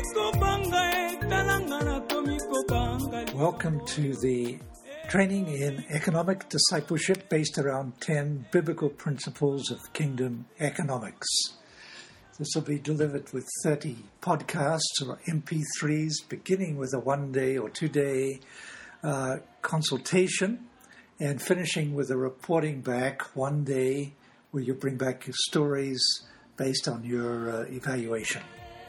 Welcome to the training in economic discipleship based around 10 biblical principles of kingdom economics. This will be delivered with 30 podcasts or MP3s, beginning with a 1-day or 2-day consultation and finishing with a reporting back 1 day where you bring back your stories based on your evaluation.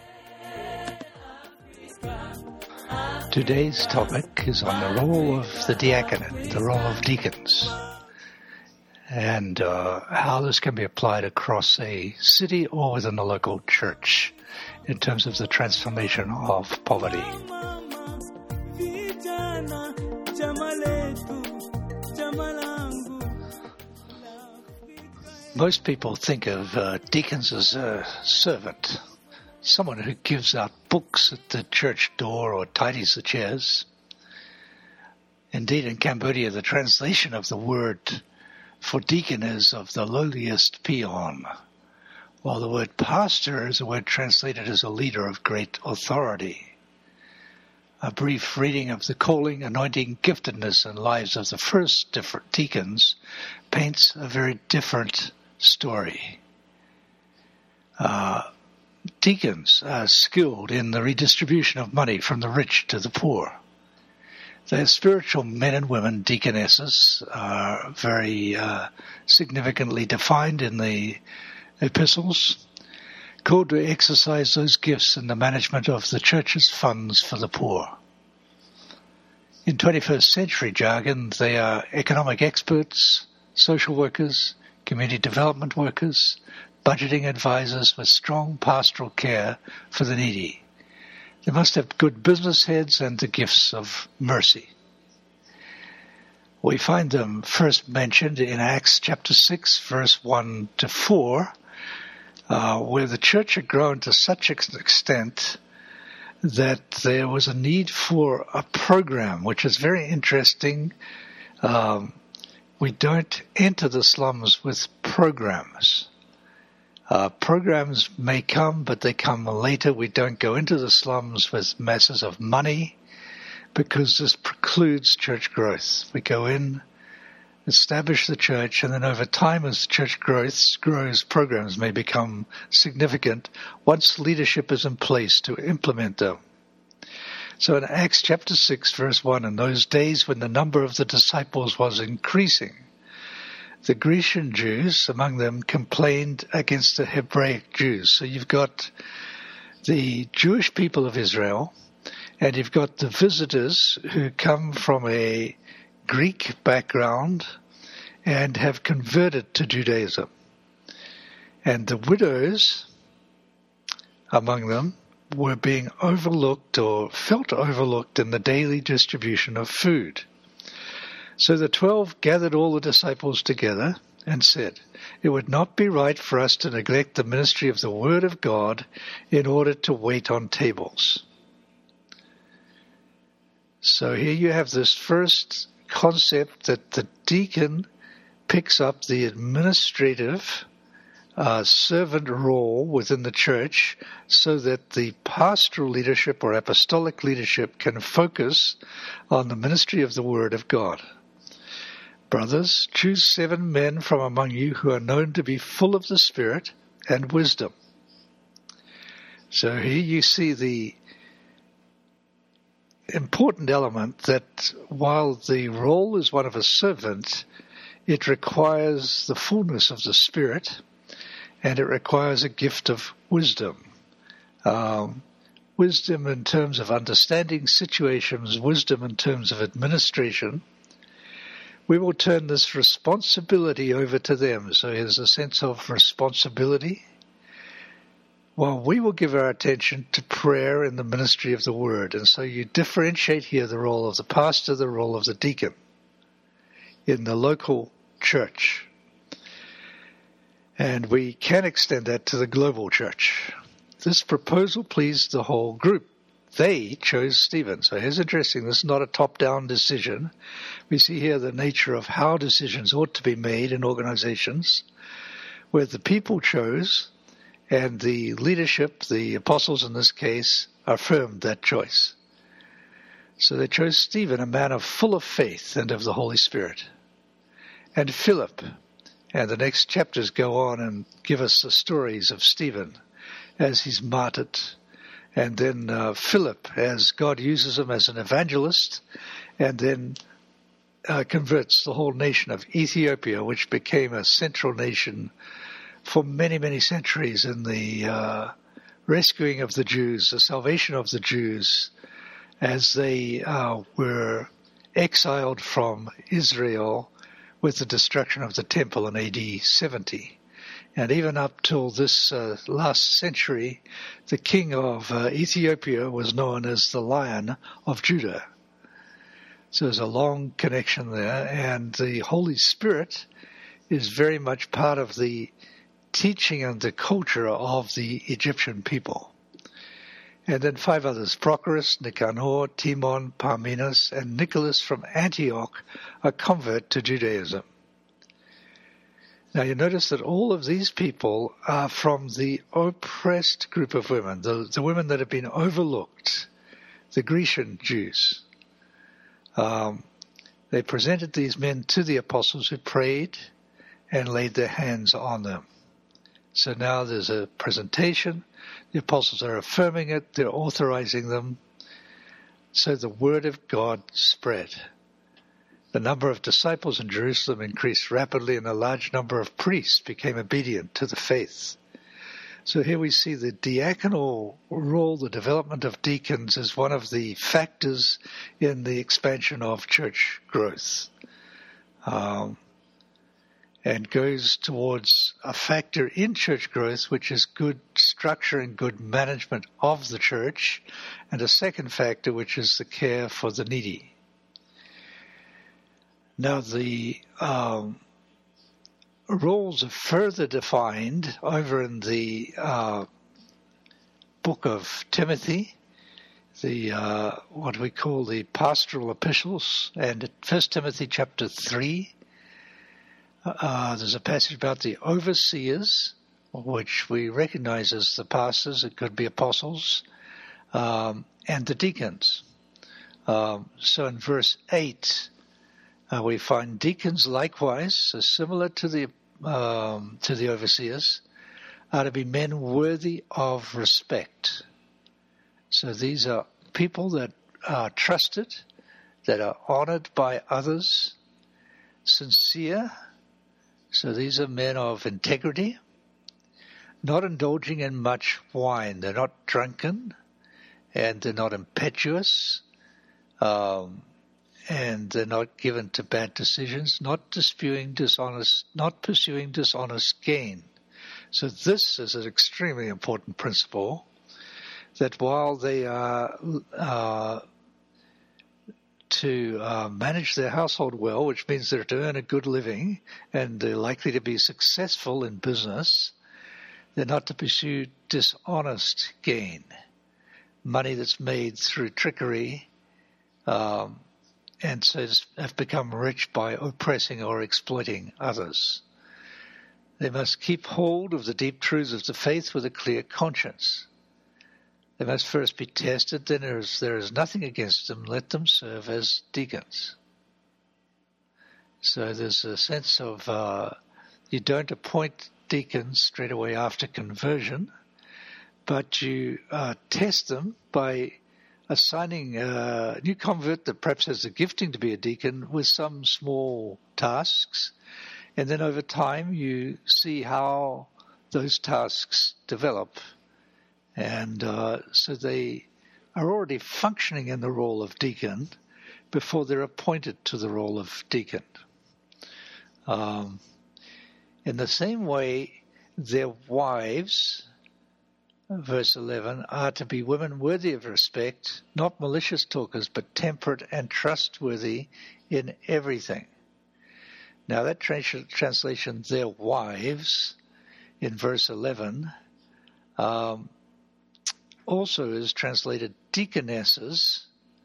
Today's topic is on the role of the diaconate, the role of deacons, and how this can be applied across a city or within a local church in terms of the transformation of poverty. Most people think of deacons as a servant, someone who gives out books at the church door or tidies the chairs. Indeed, in Cambodia, the translation of the word for deacon is of the lowliest peon, while the word pastor is a word translated as a leader of great authority. A brief reading of the calling, anointing, giftedness, and lives of the first different deacons paints a very different story. Deacons are skilled in the redistribution of money from the rich to the poor. Their spiritual men and women, deaconesses, are very significantly defined in the epistles, called to exercise those gifts in the management of the church's funds for the poor. In 21st century jargon, they are economic experts, social workers, community development workers, budgeting advisors with strong pastoral care for the needy. They must have good business heads and the gifts of mercy. We find them first mentioned in Acts chapter 6, verse 1 to 4, where the church had grown to such an extent that there was a need for a program, which is very interesting. We don't enter the slums with programs. Programs may come, but they come later. We don't go into the slums with masses of money because this precludes church growth. We go in, establish the church, and then over time as the church grows, programs may become significant once leadership is in place to implement them. So in Acts chapter 6, verse 1, in those days when the number of the disciples was increasing, the Grecian Jews among them complained against the Hebraic Jews. So you've got the Jewish people of Israel, and you've got the visitors who come from a Greek background and have converted to Judaism. And the widows among them were being overlooked or felt overlooked in the daily distribution of food. So the 12 gathered all the disciples together and said, "It would not be right for us to neglect the ministry of the Word of God in order to wait on tables." So here you have this first concept that the deacon picks up the administrative servant role within the church so that the pastoral leadership or apostolic leadership can focus on the ministry of the Word of God. "Brothers, choose 7 men from among you who are known to be full of the Spirit and wisdom." So here you see the important element that while the role is one of a servant, it requires the fullness of the Spirit and it requires a gift of wisdom. Wisdom in terms of understanding situations, wisdom in terms of administration. We will turn this responsibility over to them. So there's a sense of responsibility, while we will give our attention to prayer and the ministry of the Word. And so you differentiate here the role of the pastor, the role of the deacon in the local church. And we can extend that to the global church. This proposal pleased the whole group. They chose Stephen. So here's interesting. This is not a top-down decision. We see here the nature of how decisions ought to be made in organizations, where the people chose and the leadership, the apostles in this case, affirmed that choice. So they chose Stephen, a man full of faith and of the Holy Spirit, and Philip. And the next chapters go on and give us the stories of Stephen as he's martyred, and then Philip as God uses him as an evangelist, and then converts the whole nation of Ethiopia, which became a central nation for many, many centuries in the rescuing of the Jews, the salvation of the Jews, as they were exiled from Israel with the destruction of the temple in AD 70. And even up till this last century, the king of Ethiopia was known as the Lion of Judah. So there's a long connection there, and the Holy Spirit is very much part of the teaching and the culture of the Egyptian people. And then 5 others, Prochorus, Nicanor, Timon, Parmenas, and Nicholas from Antioch, a convert to Judaism. Now you notice that all of these people are from the oppressed group of women, the women that have been overlooked, the Grecian Jews. They presented these men to the apostles who prayed and laid their hands on them. So now there's a presentation. The apostles are affirming it. They're authorizing them. So the word of God spread. The number of disciples in Jerusalem increased rapidly, and a large number of priests became obedient to the faith. So here we see the diaconal role, the development of deacons, as one of the factors in the expansion of church growth. And goes towards a factor in church growth, which is good structure and good management of the church, and a second factor, which is the care for the needy. Now, the roles are further defined over in the book of Timothy, the what we call the pastoral epistles, and 1 Timothy chapter 3. There's a passage about the overseers, which we recognize as the pastors, it could be apostles, and the deacons. So in verse 8, we find deacons likewise, so similar to the overseers, are to be men worthy of respect. So these are people that are trusted, that are honored by others, sincere. So these are men of integrity, not indulging in much wine. They're not drunken, and they're not impetuous, and they're not given to bad decisions, not pursuing dishonest gain. So this is an extremely important principle, that while they are to manage their household well, which means they're to earn a good living and they're likely to be successful in business, they're not to pursue dishonest gain, money that's made through trickery, and so have become rich by oppressing or exploiting others. They must keep hold of the deep truths of the faith with a clear conscience. They must first be tested, then there is nothing against them, let them serve as deacons. So there's a sense of you don't appoint deacons straight away after conversion, but you test them by assigning a new convert that perhaps has the gifting to be a deacon with some small tasks, and then over time you see how those tasks develop. And so they are already functioning in the role of deacon before they're appointed to the role of deacon. In the same way, their wives, verse 11, are to be women worthy of respect, not malicious talkers, but temperate and trustworthy in everything. Now that translation, their wives, in verse 11, also is translated deaconesses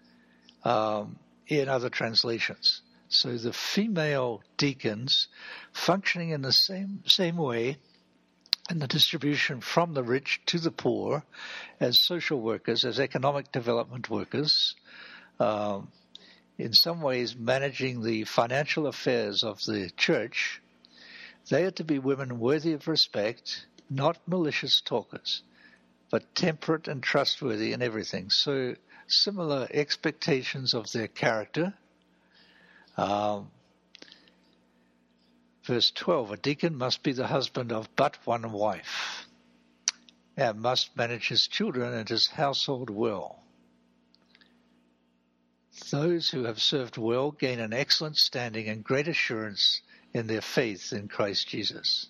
in other translations. So the female deacons functioning in the same way and the distribution from the rich to the poor as social workers, as economic development workers, in some ways managing the financial affairs of the church. They are to be women worthy of respect, not malicious talkers, but temperate and trustworthy in everything. So similar expectations of their character. Verse 12, a deacon must be the husband of but one wife, and must manage his children and his household well. Those who have served well gain an excellent standing and great assurance in their faith in Christ Jesus.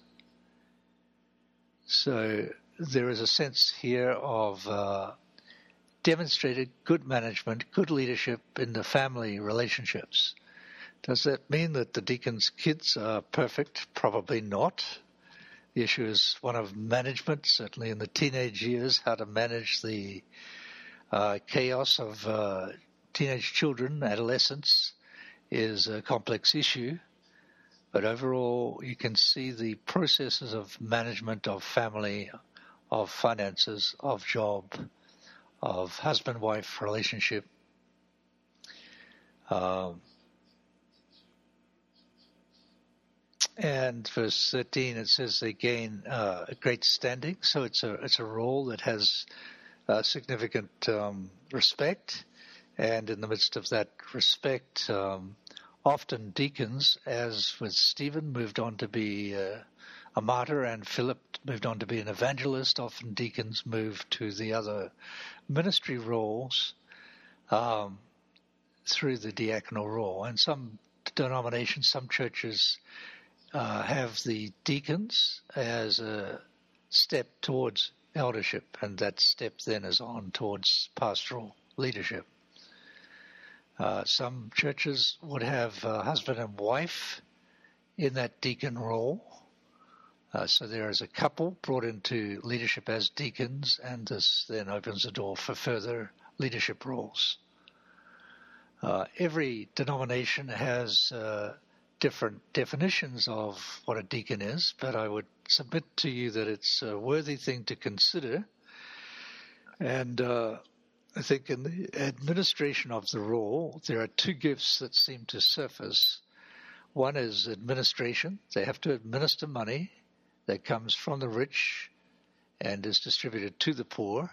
So there is a sense here of demonstrated good management, good leadership in the family relationships. Does that mean that the deacon's kids are perfect? Probably not. The issue is one of management, certainly in the teenage years, how to manage the chaos of teenage children, adolescence, is a complex issue. But overall, you can see the processes of management of family, of finances, of job, of husband-wife relationship. And verse 13, it says they gain a great standing. So it's a role that has significant respect. And in the midst of that respect, often deacons, as with Stephen, moved on to be a martyr, and Philip moved on to be an evangelist. Often deacons moved to the other ministry roles through the diaconal role. And some denominations, some churches have the deacons as a step towards eldership, and that step then is on towards pastoral leadership. Some churches would have husband and wife in that deacon role. So there is a couple brought into leadership as deacons, and this then opens the door for further leadership roles. Every denomination has different definitions of what a deacon is, but I would submit to you that it's a worthy thing to consider. And I think in the administration of the role, there are two gifts that seem to surface. One is administration. They have to administer money that comes from the rich and is distributed to the poor.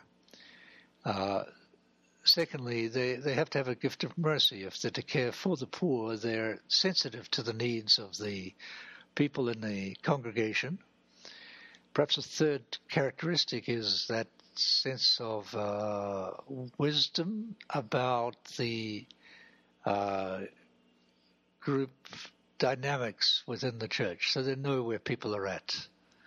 Secondly, they have to have a gift of mercy. If they're to care for the poor, they're sensitive to the needs of the people in the congregation. Perhaps a third characteristic is that sense of wisdom about the group dynamics within the church, so they know where people are at.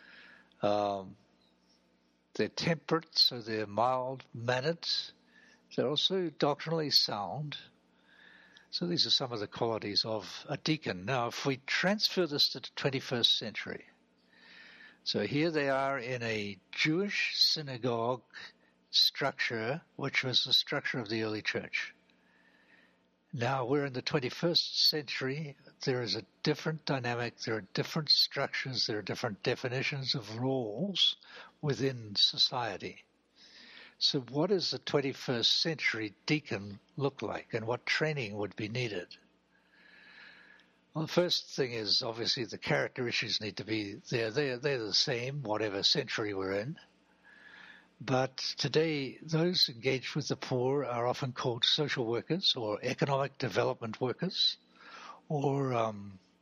They're temperate, so they're mild-mannered. They're also doctrinally sound. So these are some of the qualities of a deacon. Now, if we transfer this to the 21st century, so here they are in a Jewish synagogue structure, which was the structure of the early church. Now we're in the 21st century. There is a different dynamic. There are different structures. There are different definitions of roles within society. So what does the 21st century deacon look like, and what training would be needed? Well, the first thing is obviously the character issues need to be there. They're the same, whatever century we're in. But today, those engaged with the poor are often called social workers or economic development workers, or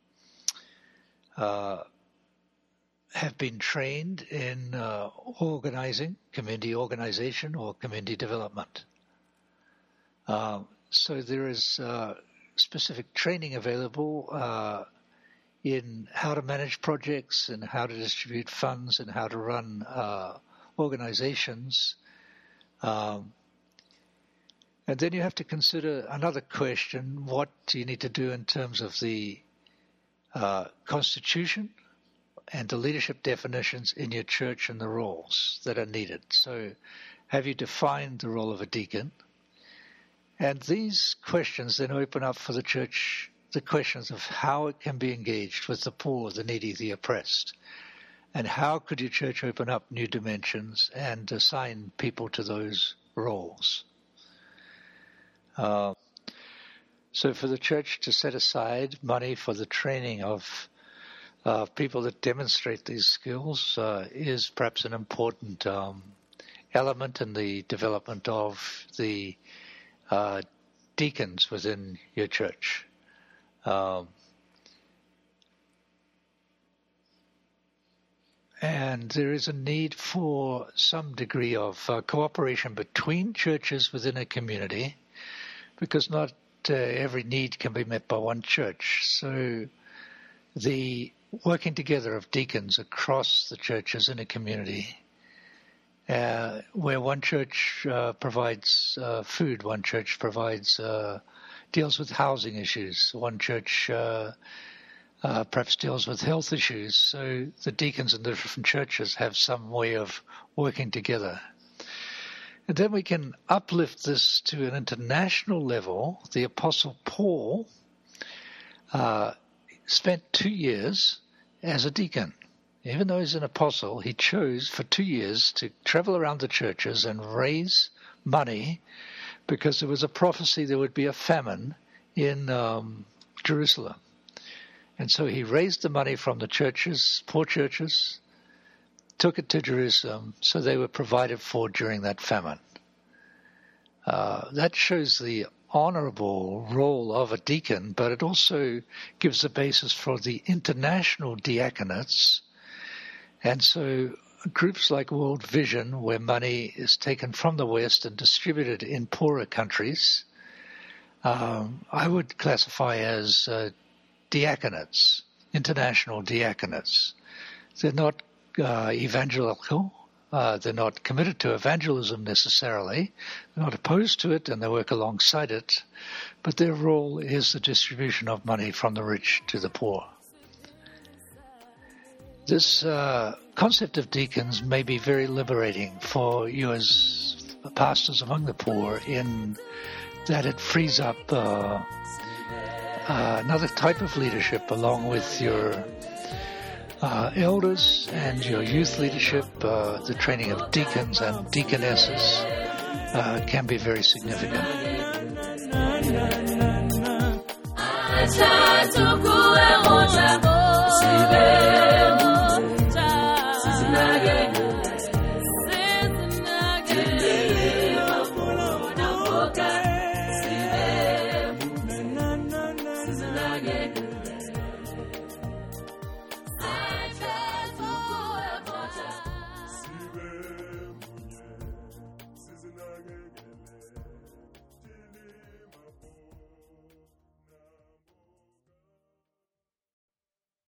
have been trained in organizing, community organization or community development. So there is specific training available in how to manage projects and how to distribute funds and how to run organizations. And then you have to consider another question: what do you need to do in terms of the constitution and the leadership definitions in your church and the roles that are needed? So have you defined the role of a deacon? And these questions then open up for the church the questions of how it can be engaged with the poor, the needy, the oppressed. And how could your church open up new dimensions and assign people to those roles? So for the church to set aside money for the training of people that demonstrate these skills is perhaps an important element in the development of the deacons within your church. And there is a need for some degree of cooperation between churches within a community, because not every need can be met by one church. So the working together of deacons across the churches in a community, where one church provides food, one church provides deals with housing issues, one church perhaps deals with health issues. So the deacons in the different churches have some way of working together. And then we can uplift this to an international level. The Apostle Paul spent 2 years as a deacon. Even though he's an apostle, he chose for 2 years to travel around the churches and raise money, because there was a prophecy there would be a famine in Jerusalem. And so he raised the money from the churches, poor churches, took it to Jerusalem, so they were provided for during that famine. That shows the honorable role of a deacon, but it also gives the basis for the international diaconates. And so groups like World Vision, where money is taken from the West and distributed in poorer countries, I would classify as diaconates, international diaconates. They're not evangelical. They're not committed to evangelism necessarily. They're not opposed to it, and they work alongside it. But their role is the distribution of money from the rich to the poor. This concept of deacons may be very liberating for you as pastors among the poor, in that it frees up another type of leadership along with your elders and your youth leadership. The training of deacons and deaconesses can be very significant.